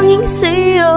laging sa'yo.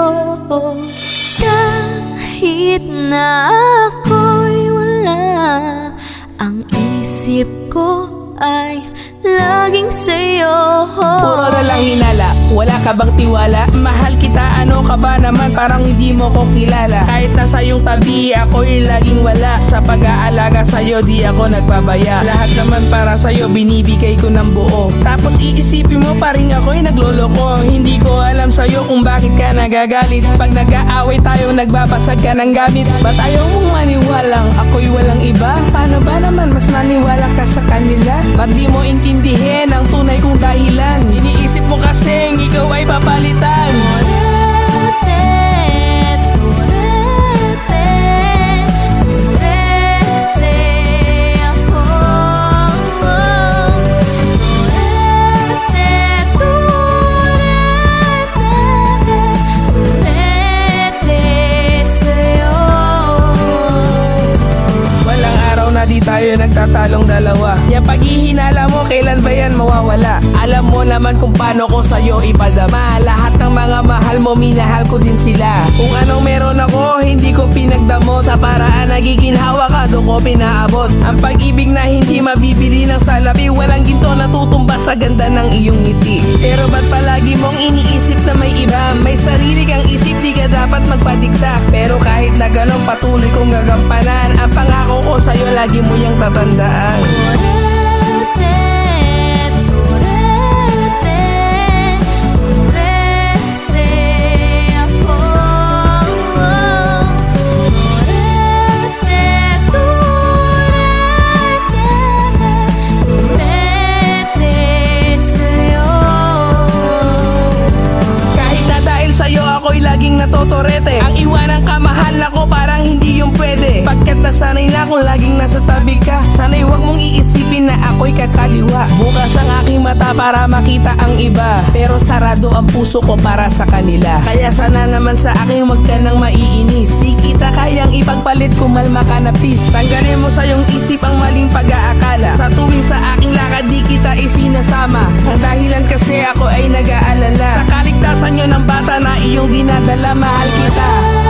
Kahit na ako'y wala, ang isip ko ay laging sa'yo. Puro na lang hinala, wala ka bang tiwala? Mahal kita, ano ka ba naman? Parang hindi mo ko kilala. Kahit nasa iyong tabi, ako'y laging wala. Sa pag-aalaga sa'yo, di ako nagbabaya. Lahat naman para sa'yo, binibigay ko ng buo. Tapos iisipin mo pa rin ako'y nagloloko. Hindi ko alam sa'yo kung bakit ka nagagalit. Pag nag-aaway tayo, nagbabasag ka ng gamit. Ba't ayaw mong maniwalang ako'y walang iba? Paano ba naman mas naniwala ka sa kanila? Ba't di mo intindihin ang tunay kong dahilan? Iniisip mo kasing ikaw ay papalitan. Di tayo nagtatalong dalawa. Yung paghihinala mo, kailan ba yan mawawala? Alam mo naman kung paano ko sa'yo ipadama. Lahat ng mga mahal mo, minahal ko din sila. Kung anong meron ako, hindi ko pinagdamot. Sa paraan nagiging hawa ka, doon ko pinaabot. Ang pag-ibig na hindi mabibili ng salapi, walang ginto natutumba sa ganda ng iyong ngiti. Pero ba't palagi mong iniisip na may iba? May sarili kang isip, di ka dapat magpadikta. Pero kahit na ganun, patuloy kong gagampanan. Ang pangako ko sa'yo, lagi mo yang tatandaan. Laging natotorete. Ang iwanan ka, mahal ako, parang hindi yung pwede. Pagkat nasanay na kung laging nasa tabi ka, sana'y huwag mong iisipin na ako'y kakaliwa. Bukas ang aking mata para makita ang iba, pero sarado ang puso ko para sa kanila. Kaya sana naman sa akin huwag ka nang maiinis. Di kita kayang ipagpalit kung malma ka na please. Tanggalin mo sa iyong isip ang maling pag-aakala. Sa tuwing sa aking lakad di kita isinasama. Ang dahilan kasi ako ay nag-aalala sa kaligtasan nyo ng bata na iyong dinadala. Mahal kita.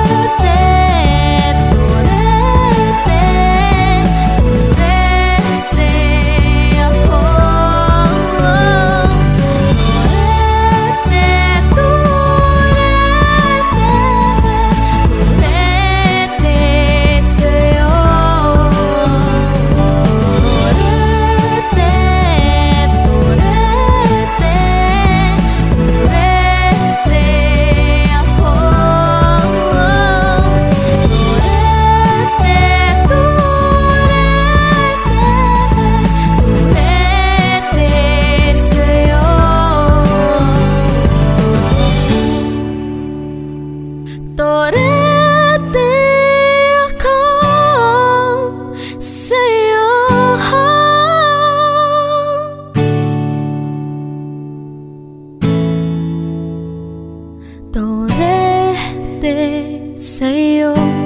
Torete ako sa'yo. Torete sa'yo.